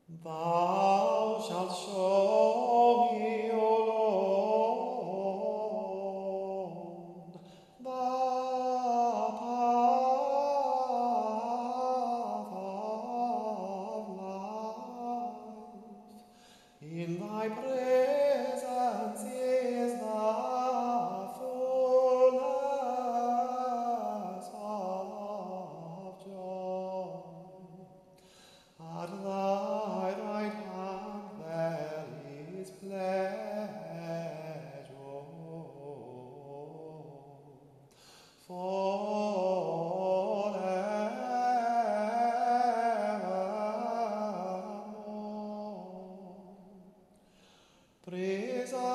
Thou shalt show me, O Lord, the path of life. In thy presence is the fullness of joy. At thy right hand there is pleasure forevermore. Praise